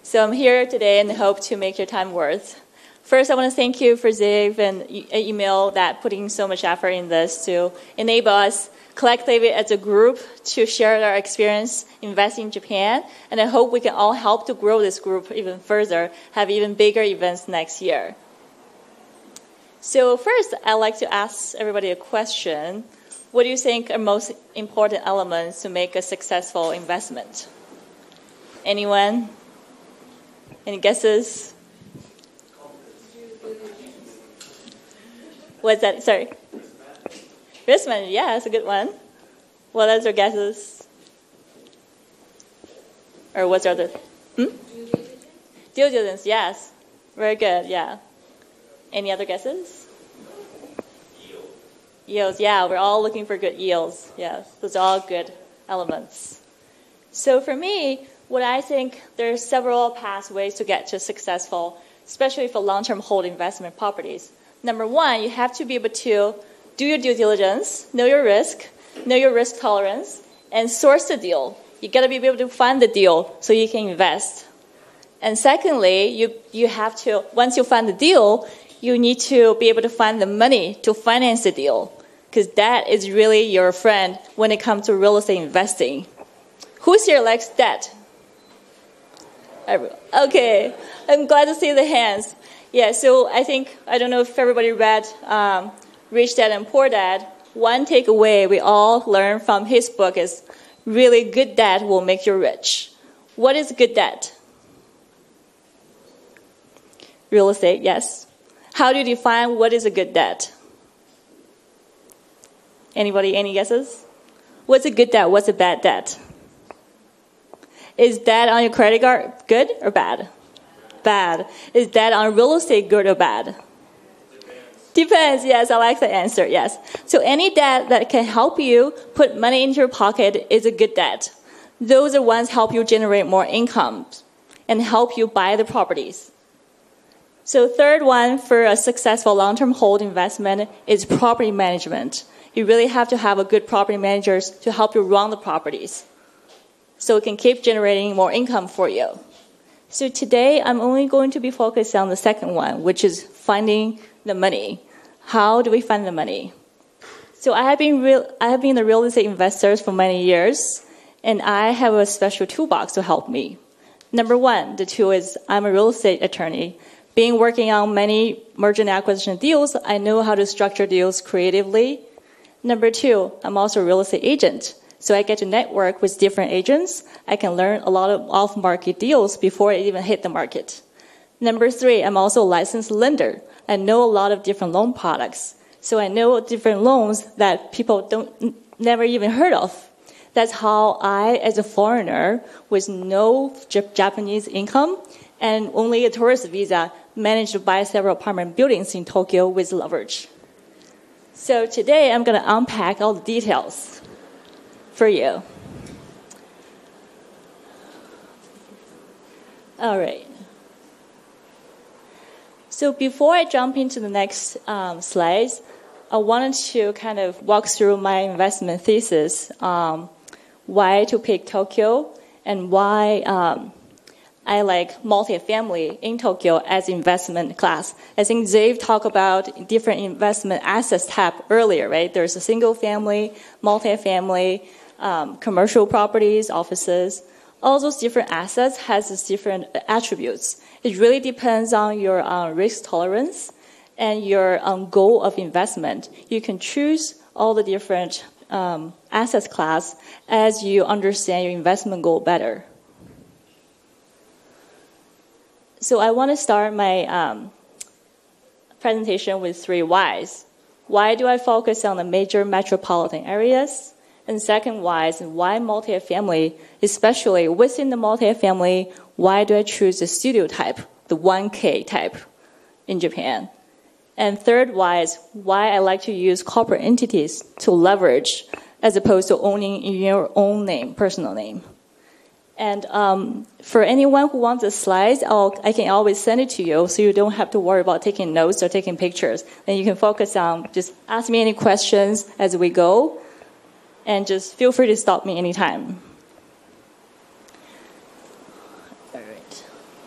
So I'm here today and hope to make your time worth. First, I want to thank you for Dave and email that putting so much effort in this to enable us collectively as a group to share our experience investing in Japan. And I hope we can all help to grow this group even further, have even bigger events next year. So first, I'd like to ask everybody a question. What do you think are most important elements to make a successful investment? Anyone? Any guesses? What's that? Sorry. Risk management. Yeah, that's a good one. What else are guesses? Or what's the other? Due diligence. Yes. Very good. Yeah. Any other guesses? Yields. Yeah, we're all looking for good yields. Yes, those are all good elements. So for me, what I think, there's several pathways to get to successful, especially for long-term hold investment properties. Number one, you have to be able to do your due diligence, know your risk tolerance, and source the deal. You got to be able to find the deal so you can invest. And secondly, you have to, once you find the deal, you need to be able to find the money to finance the deal, because that is really your friend when it comes to real estate investing. Who's here likes debt? Okay, I'm glad to see the hands. Yeah, so I don't know if everybody read Rich Dad and Poor Dad. One takeaway we all learned from his book is really good debt will make you rich. What is good debt? Real estate, yes. How do you define what is a good debt? Anybody, any guesses? What's a good debt? What's a bad debt? Is debt on your credit card good or bad? Bad. Is debt on real estate good or bad? Depends. Yes, I like the answer. Yes. So any debt that can help you put money into your pocket is a good debt. Those are ones help you generate more income and help you buy the properties. So third one for a successful long-term hold investment is property management. You really have to have a good property managers to help you run the properties, so it can keep generating more income for you. So today, I'm only going to be focused on the second one, which is finding the money. How do we find the money? So I have been a real estate investor for many years, and I have a special toolbox to help me. Number one, the tool is I'm a real estate attorney. Being working on many merger and acquisition deals, I know how to structure deals creatively. Number two, I'm also a real estate agent. So I get to network with different agents. I can learn a lot of off-market deals before it even hit the market. Number three, I'm also a licensed lender. I know a lot of different loan products. So I know different loans that people never even heard of. That's how I, as a foreigner with no Japanese income and only a tourist visa, managed to buy several apartment buildings in Tokyo with leverage. So today I'm going to unpack all the details for you. All right. So before I jump into the next slides, I wanted to kind of walk through my investment thesis, why to pick Tokyo, and why I like multifamily in Tokyo as investment class. I think Dave talked about different investment assets type earlier, right? There's a single family, multifamily, commercial properties, offices. All those different assets has its different attributes. It really depends on your risk tolerance and your goal of investment. You can choose all the different asset class as you understand your investment goal better. So I want to start my presentation with 3 whys. Why do I focus on the major metropolitan areas? And second why is why multifamily, especially within the multifamily, why do I choose the studio type, the 1K type in Japan? And third why is why I like to use corporate entities to leverage as opposed to owning in your own name, personal name. And for anyone who wants the slides, I can always send it to you so you don't have to worry about taking notes or taking pictures. Then you can focus on just ask me any questions as we go. And just feel free to stop me anytime. All right.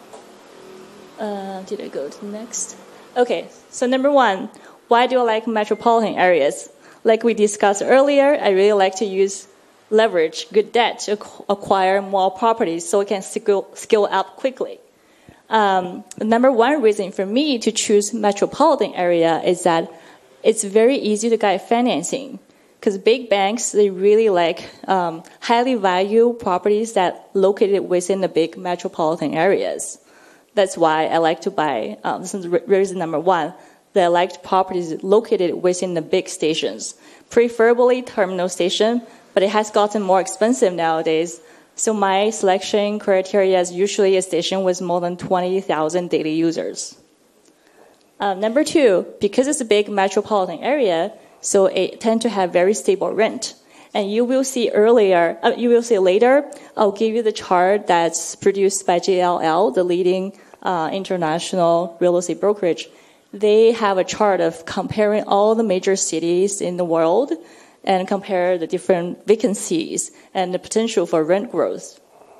Did I go to next? Okay, so number one, why do I like metropolitan areas? Like we discussed earlier, I really like to use leverage, good debt to acquire more properties so it can scale up quickly. The number one reason for me to choose metropolitan area is that it's very easy to get financing. Because big banks, they really like highly value properties that located within the big metropolitan areas. That's why I like to buy, this is reason number one, that I like properties located within the big stations, preferably terminal station, but it has gotten more expensive nowadays. So my selection criteria is usually a station with more than 20,000 daily users. Number two, because it's a big metropolitan area, so it tends to have very stable rent. And you will see later, I'll give you the chart that's produced by JLL, the leading international real estate brokerage. They have a chart of comparing all the major cities in the world and compare the different vacancies and the potential for rent growth.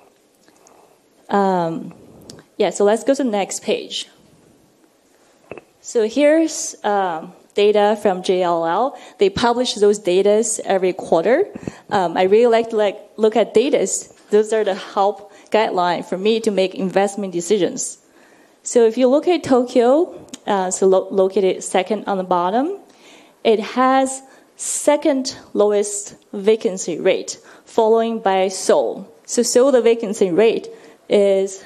So let's go to the next page. So here's data from JLL. They publish those data every quarter. I really like to look at data. Those are the help guideline for me to make investment decisions. So if you look at Tokyo, located second on the bottom, it has second lowest vacancy rate, following by Seoul. So Seoul, the vacancy rate is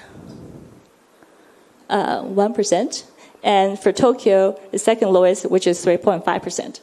1%. And for Tokyo, the second lowest, which is 3.5%.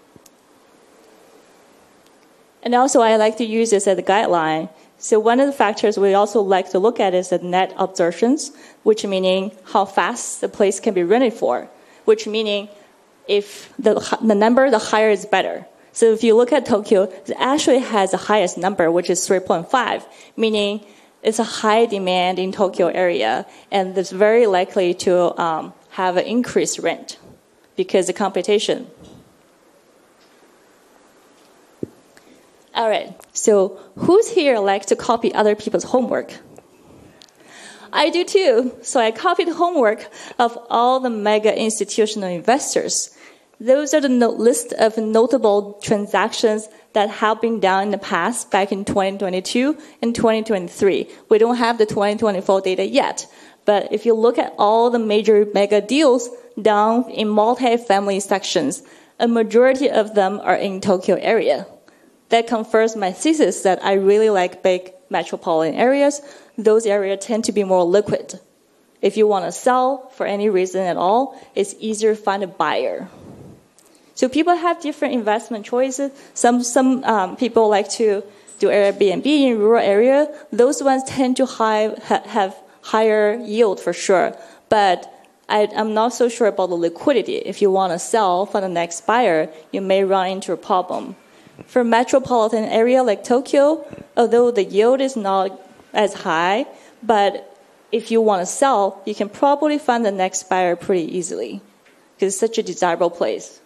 And also, I like to use this as a guideline. So one of the factors we also like to look at is the net absorptions, which meaning how fast the place can be rented for, which meaning if the number, the higher is better. So if you look at Tokyo, it actually has the highest number, which is 3.5, meaning it's a high demand in Tokyo area, and it's very likely to have an increased rent because of competition. All right, so who's here like to copy other people's homework? I do too. So I copied homework of all the mega institutional investors. Those are the list of notable transactions that have been done in the past, back in 2022 and 2023. We don't have the 2024 data yet. But if you look at all the major mega deals done in multi-family sections, a majority of them are in Tokyo area. That confirms my thesis that I really like big metropolitan areas. Those areas tend to be more liquid. If you want to sell for any reason at all, it's easier to find a buyer. So people have different investment choices. Some people like to do Airbnb in rural area. Those ones tend to have higher yield for sure. But I'm not so sure about the liquidity. If you want to sell for the next buyer, you may run into a problem. For metropolitan area like Tokyo, although the yield is not as high, but if you want to sell, you can probably find the next buyer pretty easily because it's such a desirable place.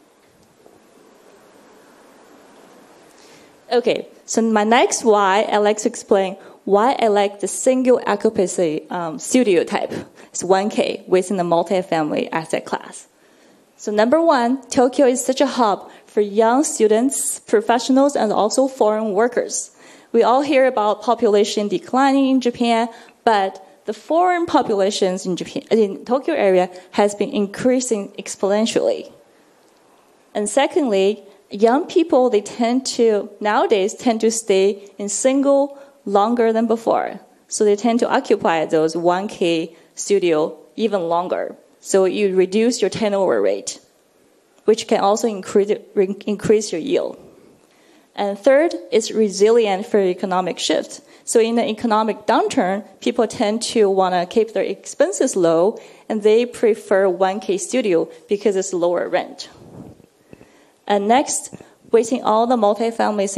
Okay, so my next why, I like to explain why I like the single occupancy studio type. It's 1K within the multifamily asset class. So number one, Tokyo is such a hub for young students, professionals, and also foreign workers. We all hear about population declining in Japan, but the foreign populations in Tokyo area has been increasing exponentially. And secondly, young people, nowadays tend to stay in single longer than before. So they tend to occupy those 1K studio even longer. So you reduce your turnover rate, which can also increase your yield. And third, it's resilient for economic shift. So in the economic downturn, people tend to want to keep their expenses low, and they prefer 1K studio because it's lower rent. And next, within all the multifamily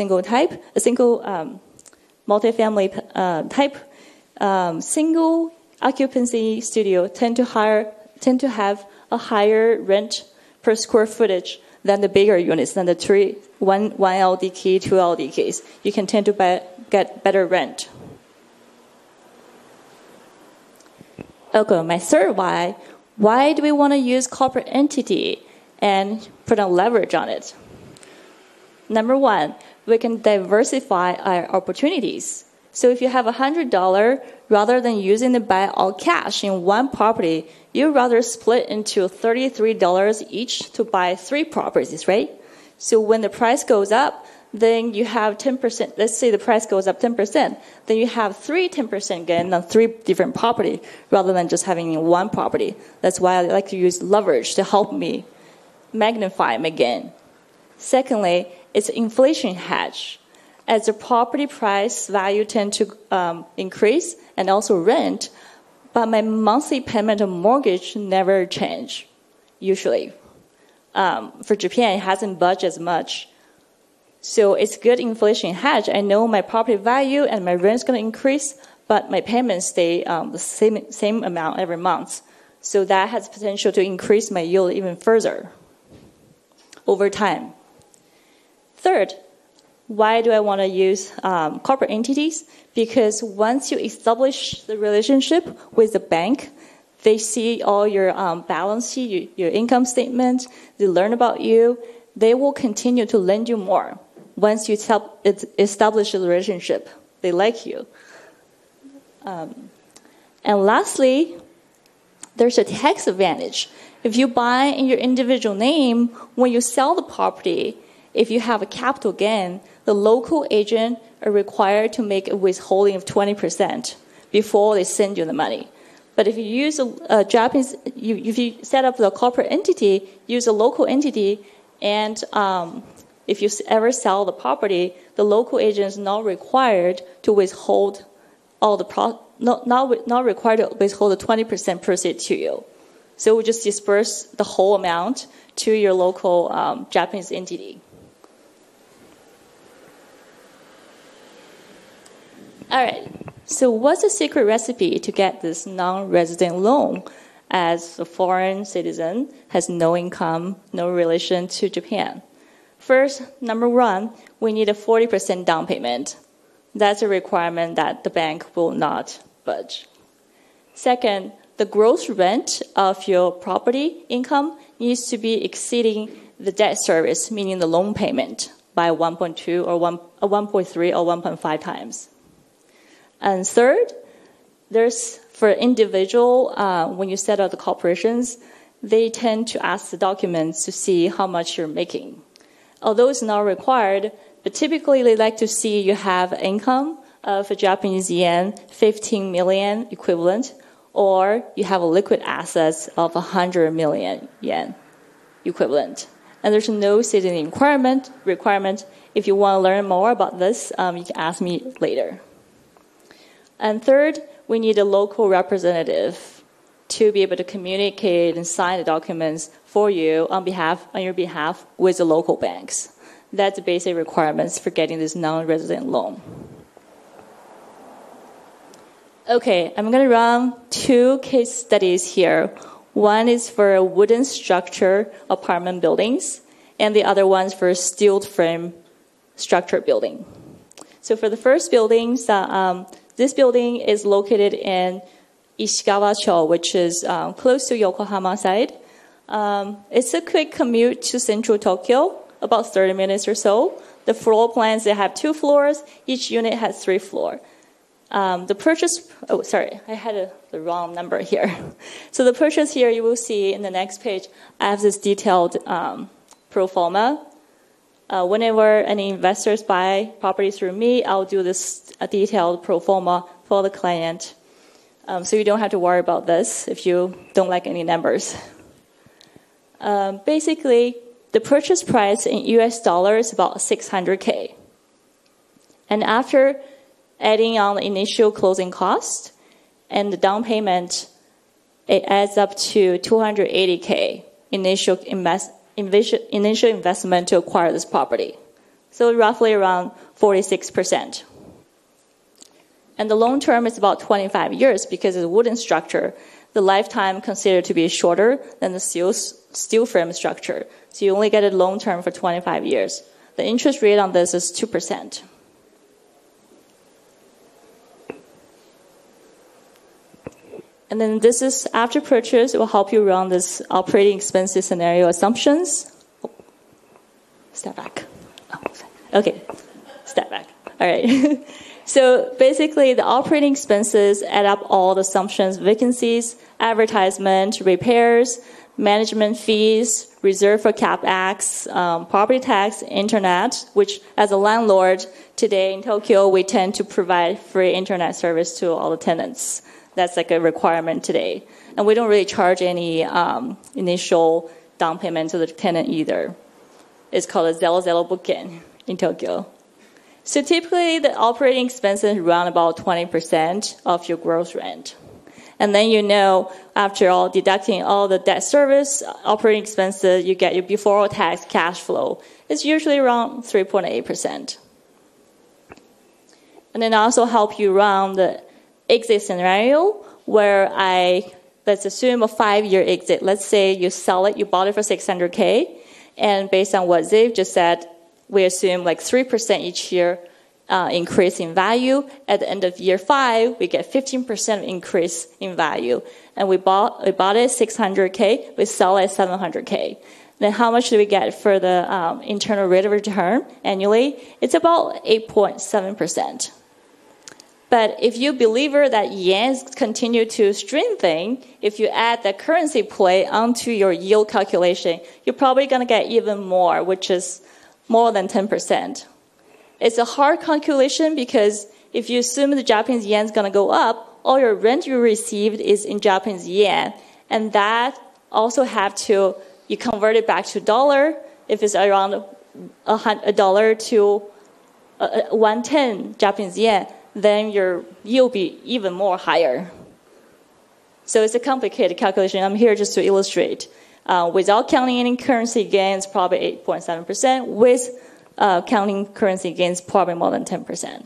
single occupancy studio tend to have a higher rent per square footage than the bigger units, than the one LDK, 2 LDKs. You can tend to get better rent. Okay, my third why. Why do we want to use corporate entity and put a leverage on it? Number one, we can diversify our opportunities. So if you have $100, rather than using it buy all cash in one property, you'd rather split into $33 each to buy 3 properties, right? So when the price goes up, then you have 10%. Let's say the price goes up 10%. Then you have 10% gain on 3 different properties rather than just having one property. That's why I like to use leverage to help me magnify my gain. Secondly, it's inflation hedge. As the property price value tend to increase and also rent, but my monthly payment of mortgage never change, usually. For Japan, it hasn't budged as much. So it's good inflation hedge. I know my property value and my rent is going to increase, but my payments stay the same amount every month. So that has potential to increase my yield even further over time. Third, why do I want to use corporate entities? Because once you establish the relationship with the bank, they see all your balance sheet, your income statement, they learn about you, they will continue to lend you more. Once you establish a relationship, they like you. And lastly, there's a tax advantage. If you buy in your individual name, when you sell the property, if you have a capital gain, the local agent are required to make a withholding of 20% before they send you the money. But if you use a Japanese, if you set up the corporate entity, use a local entity, and if you ever sell the property, the local agent is not required to withhold all the not required to withhold the 20% proceeds to you. So we just disperse the whole amount to your local Japanese entity. All right. So what's the secret recipe to get this non-resident loan as a foreign citizen, has no income, no relation to Japan? First, number one, we need a 40% down payment. That's a requirement that the bank will not budge. Second, the gross rent of your property income needs to be exceeding the debt service, meaning the loan payment, by 1.2 or 1.3 or 1.5 times. And third, there's for individual, when you set up the corporations, they tend to ask the documents to see how much you're making. Although it's not required, but typically they like to see you have income of a Japanese yen 15 million equivalent, or you have a liquid assets of 100 million yen equivalent. And there's no citizen requirement. If you want to learn more about this, you can ask me later. And third, we need a local representative to be able to communicate and sign the documents for you on your behalf with the local banks. That's the basic requirements for getting this non-resident loan. Okay, I'm going to run 2 case studies here. One is for wooden structure apartment buildings, and the other one's for steel frame structure building. So for the first buildings, this building is located in Ishikawa-cho, which is close to Yokohama side. It's a quick commute to central Tokyo, about 30 minutes or so. The floor plans, they have 2 floors. Each unit has 3 floors. The purchase, I had the wrong number here. So the purchase here, you will see in the next page, I have this detailed pro forma. Whenever any investors buy properties through me, I'll do this detailed pro forma for the client. So you don't have to worry about this if you don't like any numbers. Basically, the purchase price in US dollars is about $600K. And after adding on the initial closing cost and the down payment, it adds up to $280K initial investment to acquire this property. So roughly around 46%. And the loan term is about 25 years because it's a wooden structure. The lifetime considered to be shorter than the steel frame structure. So you only get a loan term for 25 years. The interest rate on this is 2%. And then this is after purchase. It will help you run this operating expenses scenario assumptions. Oh, step back. Oh, okay, step back. All right. So basically, the operating expenses add up all the assumptions, vacancies, advertisement, repairs, management fees, reserve for CapEx, property tax, internet, which as a landlord today in Tokyo, we tend to provide free internet service to all the tenants. That's like a requirement today. And we don't really charge any initial down payment to the tenant either. It's called a zero bukken in Tokyo. So typically, the operating expenses run about 20% of your gross rent. And then after all, deducting all the debt service, operating expenses, you get your before tax cash flow. It's usually around 3.8%. And then I also help you run the exit scenario where let's assume a 5-year exit. Let's say you sell it, you bought it for $600K, and based on what Ziv just said, we assume like 3% each year increase in value. At the end of year 5, we get 15% increase in value. And we bought it $600K, we sell it $700K. Then how much do we get for the internal rate of return annually? It's about 8.7%. But if you believe that yen continue to strengthen, if you add the currency play onto your yield calculation, you're probably going to get even more, which is more than 10%. It's a hard calculation because if you assume the Japanese yen is going to go up, all your rent you received is in Japanese yen. And that also you convert it back to dollar. If it's around $1 to 110 Japanese yen, then your yield will be even more higher. So it's a complicated calculation. I'm here just to illustrate. Without counting any currency gains, probably 8.7%. With counting currency gains, probably more than 10%.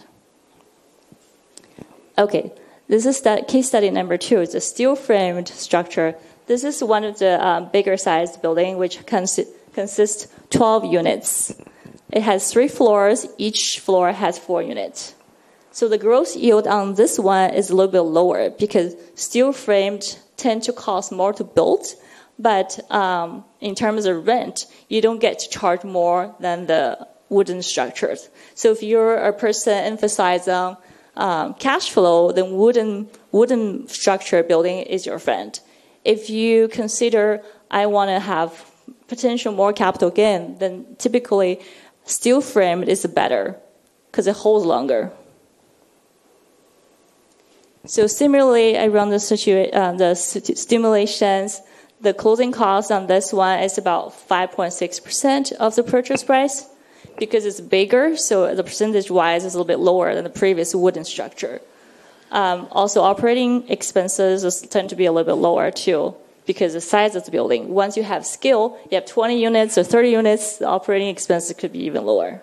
Okay, this is case study number 2. It's a steel-framed structure. This is one of the bigger sized building, which consists 12 units. It has 3 floors. Each floor has 4 units. So the gross yield on this one is a little bit lower because steel-framed tend to cost more to build. But in terms of rent, you don't get to charge more than the wooden structures. So if you're a person emphasizing cash flow, then wooden structure building is your friend. If you consider I want to have potential more capital gain, then typically steel framed is better because it holds longer. So similarly, I run the stimulations. The closing cost on this one is about 5.6% of the purchase price because it's bigger, so the percentage-wise is a little bit lower than the previous wooden structure. Also, operating expenses tend to be a little bit lower, too, because the size of the building. Once you have scale, you have 20 units or 30 units, the operating expenses could be even lower.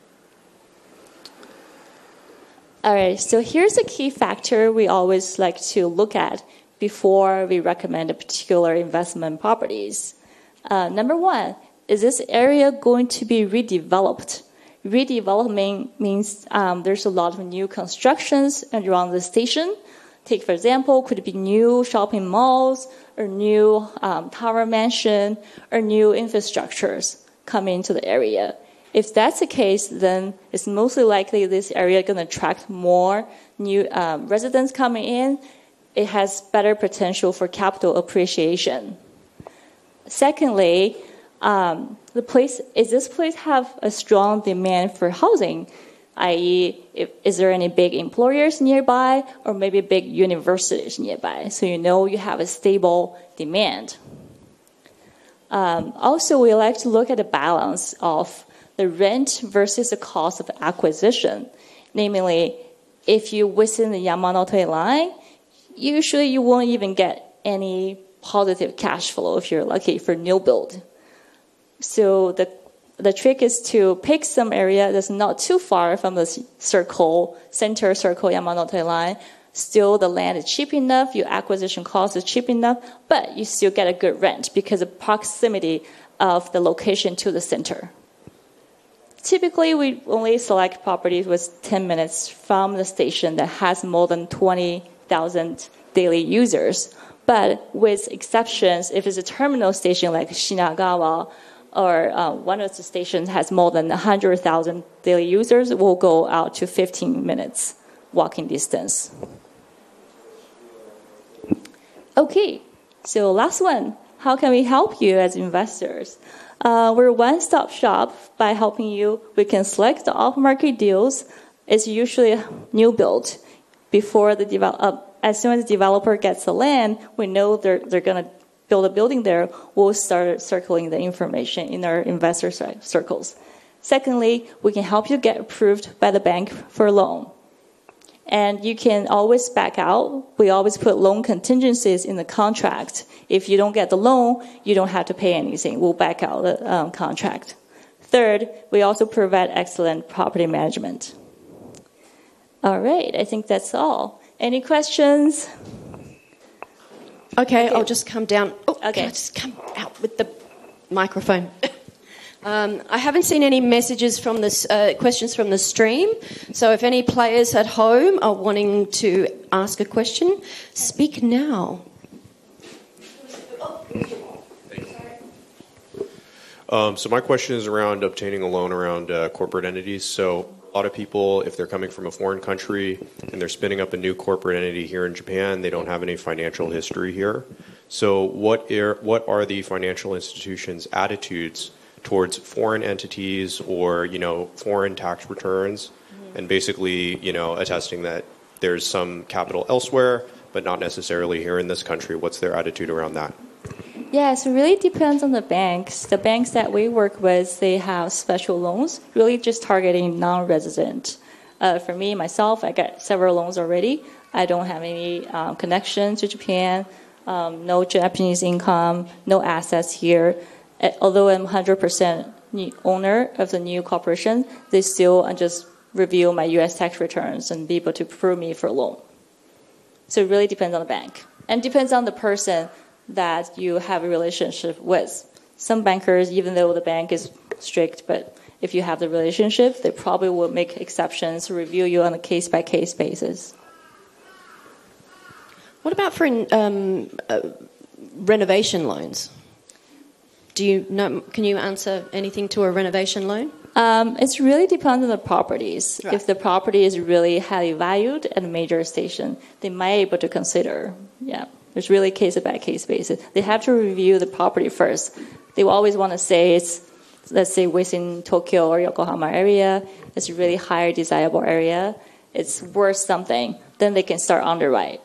All right, so here's a key factor we always like to look at before we recommend a particular investment properties. Number 1, is this area going to be redeveloped? Redevelopment means there's a lot of new constructions around the station. Take, for example, could it be new shopping malls or new tower mansion or new infrastructures coming into the area. If that's the case, then it's mostly likely this area is going to attract more new residents coming in. It has better potential for capital appreciation. Secondly, does this place have a strong demand for housing? I.e., is there any big employers nearby or maybe big universities nearby? So you have a stable demand. Also, we like to look at the balance of the rent versus the cost of acquisition. Namely, if you're within the Yamanote line, usually you won't even get any positive cash flow if you're lucky for new build. So the trick is to pick some area that's not too far from the center circle Yamanote line. Still, the land is cheap enough, your acquisition cost is cheap enough, but you still get a good rent because of proximity of the location to the center. Typically, we only select properties with 10 minutes from the station that has more than 20 100,000 daily users. But with exceptions, if it's a terminal station like Shinagawa, or one of the stations has more than 100,000 daily users, will go out to 15 minutes walking distance. Okay, so last one. How can we help you as investors? We're a one-stop shop. By helping you, we can select the off-market deals. It's usually a new build. Before the as soon as the developer gets the land, we know they're going to build a building there. We'll start circling the information in our investor circles. Secondly, we can help you get approved by the bank for a loan. And you can always back out. We always put loan contingencies in the contract. If you don't get the loan, you don't have to pay anything. We'll back out the contract. Third, we also provide excellent property management. All right, I think that's all. Any questions? Okay, I'll just come down. Oh, okay. Can I just come out with the microphone? I haven't seen any messages from this, questions from the stream. So if any players at home are wanting to ask a question, speak now. So my question is around obtaining a loan around corporate entities. So a lot of people, if they're coming from a foreign country and they're spinning up a new corporate entity here in Japan, they don't have any financial history here. So what are the financial institutions' attitudes towards foreign entities or, foreign tax returns, and basically, attesting that there's some capital elsewhere, but not necessarily here in this country? What's their attitude around that? Yes, it really depends on the banks. The banks that we work with, they have special loans, really just targeting non-resident. For me, myself, I got several loans already. I don't have any connection to Japan, no Japanese income, no assets here. Although I'm 100% owner of the new corporation, they still just review my U.S. tax returns and be able to approve me for a loan. So it really depends on the bank. And depends on the person that you have a relationship with. Some bankers, even though the bank is strict, but if you have the relationship, they probably will make exceptions to review you on a case-by-case basis. What about for renovation loans? Do you know? Can you answer anything to a renovation loan? It really depends on the properties. Right. If the property is really highly valued at a major station, they might be able to consider. Yeah, it's really case-by-case basis. They have to review the property first. They will always want to say it's, let's say, within Tokyo or Yokohama area. It's a really higher desirable area. It's worth something. Then they can start underwrite.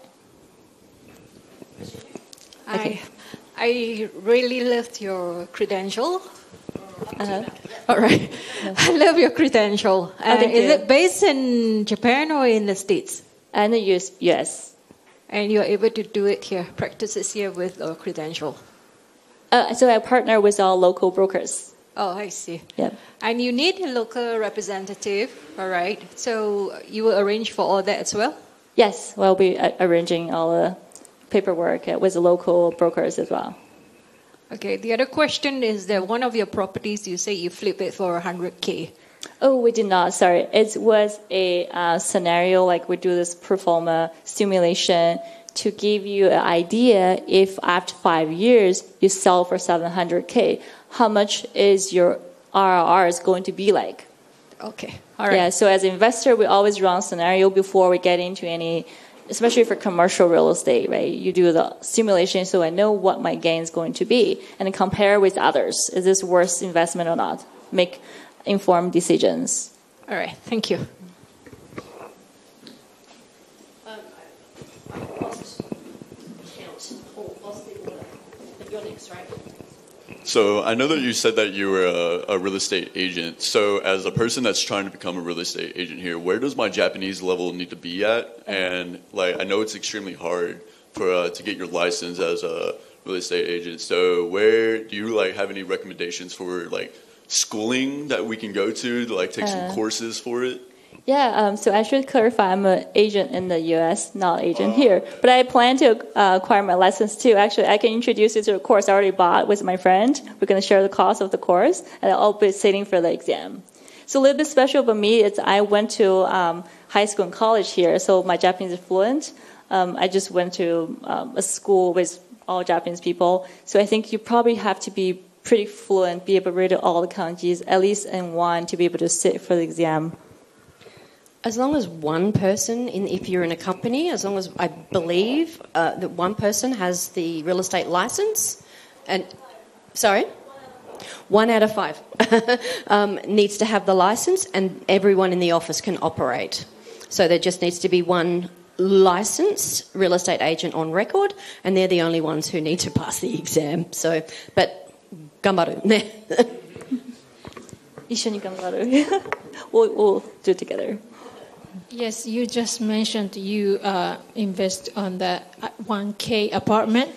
Okay. I really loved your credential. All right. I love your credential. Is it based in Japan or in the States? And the US. And you're able to do it here, practice it here with a credential. So I partner with all local brokers. Oh, I see. Yep. And you need a local representative, all right? So you will arrange for all that as well? Yes, we'll be arranging all the paperwork with the local brokers as well. Okay, the other question is that one of your properties, you say you flip it for 100K. Oh, we did not. Sorry. It was a scenario like we do this pro forma simulation to give you an idea if after 5 years you sell for 700K, how much is your RRR is going to be like? Okay. All right. Yeah, so as an investor, we always run scenario before we get into any, especially for commercial real estate, right? You do the simulation so I know what my gain is going to be and compare with others. Is this worth investment or not? Make informed decisions. All right. Thank you. So I know that you said that you were a real estate agent. So as a person that's trying to become a real estate agent here, where does my Japanese level need to be at? And I know it's extremely hard for to get your license as a real estate agent. So where do you have any recommendations for schooling that we can go to take some courses for it? Yeah, so I should clarify I'm an agent in the U.S., not agent here. But I plan to acquire my license too. Actually, I can introduce you to a course I already bought with my friend. We're going to share the cost of the course, and I'll be sitting for the exam. So a little bit special for me is I went to high school and college here, so my Japanese is fluent. I just went to a school with all Japanese people, so I think you probably have to be pretty fluent, be able to read all the kanjis, at least in one, to be able to sit for the exam. As long as one person, if you're in a company, as long as I believe that one person has the real estate license, and sorry, 1 out of 5 needs to have the license, and everyone in the office can operate. So there just needs to be one licensed real estate agent on record, and they're the only ones who need to pass the exam. So, but gambaru. 一緒に頑張る. we'll do it together. Yes, you just mentioned you invest on the 1K apartment.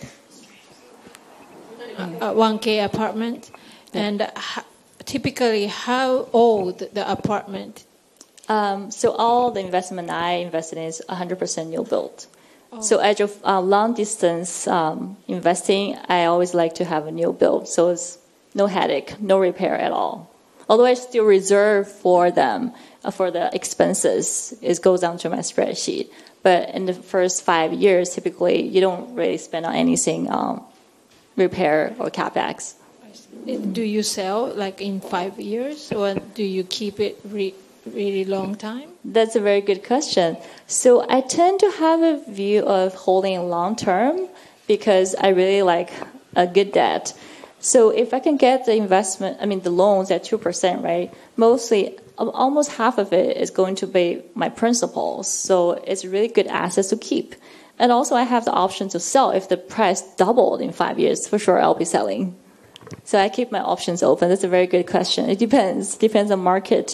1K apartment. And typically, how old the apartment? So all the investment I invested in is 100% new build. Oh. So as of long distance investing, I always like to have a new build. So it's no headache, no repair at all. Although I still reserve for them, for the expenses, it goes down to my spreadsheet. But in the first 5 years, typically, you don't really spend on anything repair or capex. Do you sell like in 5 years, or do you keep it really long time? That's a very good question. So I tend to have a view of holding long term because I really like a good debt. So if I can get the the loans at 2%, right? Mostly, almost half of it is going to be my principals. So it's a really good asset to keep. And also I have the option to sell if the price doubled in 5 years. For sure, I'll be selling. So I keep my options open. That's a very good question. It depends on market.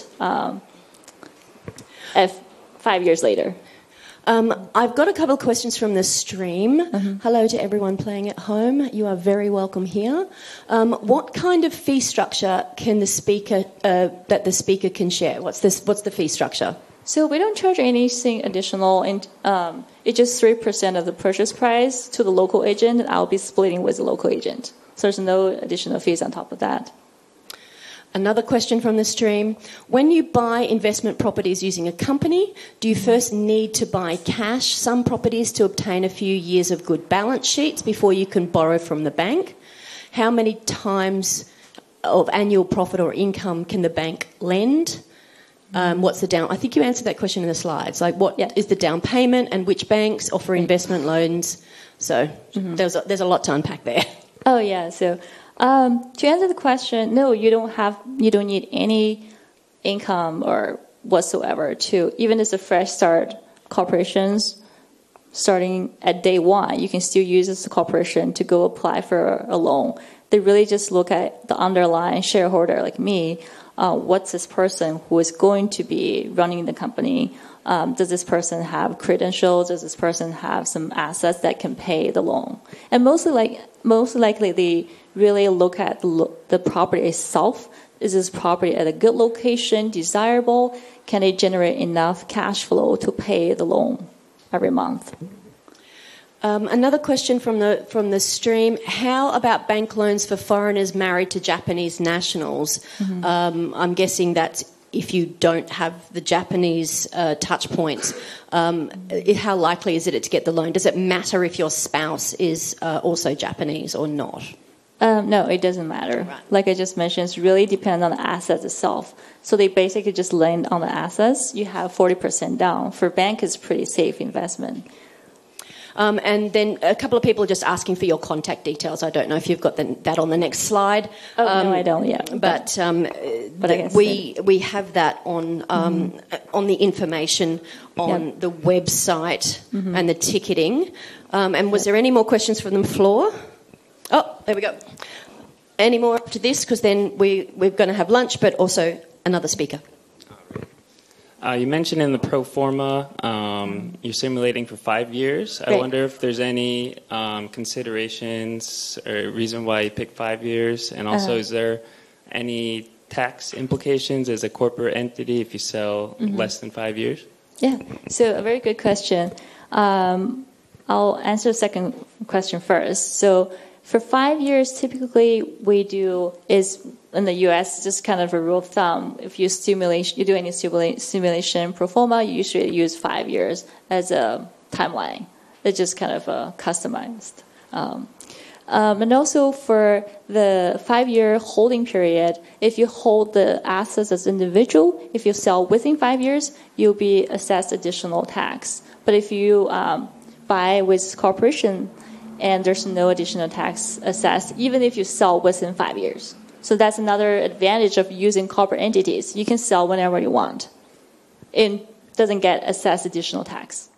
If 5 years later. I've got a couple of questions from the stream. Mm-hmm. Hello to everyone playing at home. You are very welcome here. What kind of fee structure can the speaker that the speaker can share? What's the fee structure? So we don't charge anything additional. It's just 3% of the purchase price to the local agent, and I'll be splitting with the local agent. So there's no additional fees on top of that. Another question from the stream. When you buy investment properties using a company, do you first need to buy cash some properties to obtain a few years of good balance sheets before you can borrow from the bank? How many times of annual profit or income can the bank lend? What's the down? I think you answered that question in the slides. Like, what is the down payment, and which banks offer investment loans? So there's a lot to unpack there. Oh yeah. So to answer the question, no, you don't need any income or whatsoever to, even as a fresh start corporations starting at day one, you can still use this corporation to go apply for a loan. They really just look at the underlying shareholder like me. What's this person who is going to be running the company? Does this person have credentials? Does this person have some assets that can pay the loan? And most likely they really look at the property itself. Is this property at a good location, desirable? Can it generate enough cash flow to pay the loan every month? Another question from the stream. How about bank loans for foreigners married to Japanese nationals? Mm-hmm. I'm guessing that if you don't have the Japanese touch points, how likely is it to get the loan? Does it matter if your spouse is also Japanese or not? No, it doesn't matter. Right. Like I just mentioned, it really depends on the assets itself. So they basically just lend on the assets. You have 40% down. For bank, it's pretty safe investment. And then a couple of people are just asking for your contact details. I don't know if you've got that on the next slide. No, I don't yet. But we have that on the information on the website and the ticketing. And was there any more questions from the floor? Oh, there we go. Any more up to this? Because then we're going to have lunch, but also another speaker. You mentioned in the pro forma you're simulating for 5 years. I wonder if there's any considerations or reason why you picked 5 years, and also is there any tax implications as a corporate entity if you sell less than 5 years? Yeah, so a very good question. I'll answer the second question first. So for 5 years, typically we do is in the U.S. just kind of a rule of thumb. If you do any simulation pro forma, you usually use 5 years as a timeline. It's just kind of customized. And also for the 5-year holding period, if you hold the assets as individual, if you sell within 5 years, you'll be assessed additional tax. But if you buy with corporation, and there's no additional tax assessed, even if you sell within 5 years. So that's another advantage of using corporate entities. You can sell whenever you want. It doesn't get assessed additional tax.